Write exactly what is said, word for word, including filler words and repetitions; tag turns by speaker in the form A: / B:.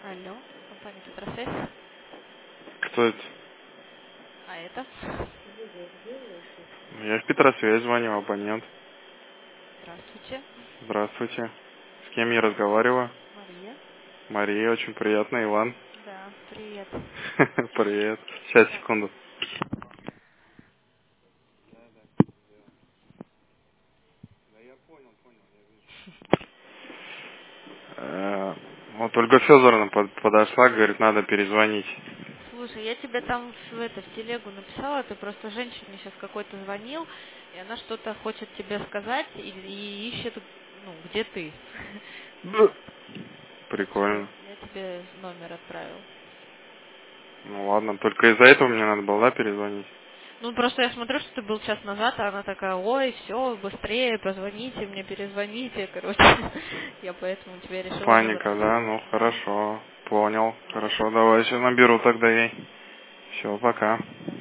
A: Алло, компания Петросвязь.
B: Кто это?
A: А это?
B: Я в Петросвязь звоню, абонент.
A: Здравствуйте.
B: Здравствуйте. С кем я разговариваю?
A: Мария.
B: Мария, очень приятно, Иван.
A: Да, привет.
B: Привет. Сейчас,
A: Так,
B: секунду. Э, Вот Ольга Федоровна под- подошла, говорит, надо перезвонить.
A: слушай, я тебе там в, это, в телегу написала, ты просто женщине сейчас какой-то звонил, и она что-то хочет тебе сказать и, и ищет, ну, где ты.
B: Да.
A: Так что
B: Прикольно.
A: я тебе номер отправил.
B: Ну ладно, только из-за этого мне надо было, да, перезвонить?
A: Ну, просто я смотрю, что ты был час назад, а она такая, ой, все, быстрее, позвоните мне, перезвоните, короче. Я поэтому тебя решила
B: Паника,
A: набрать.
B: да? Ну, хорошо. Понял. Хорошо, давай сейчас наберу тогда ей. Все, пока.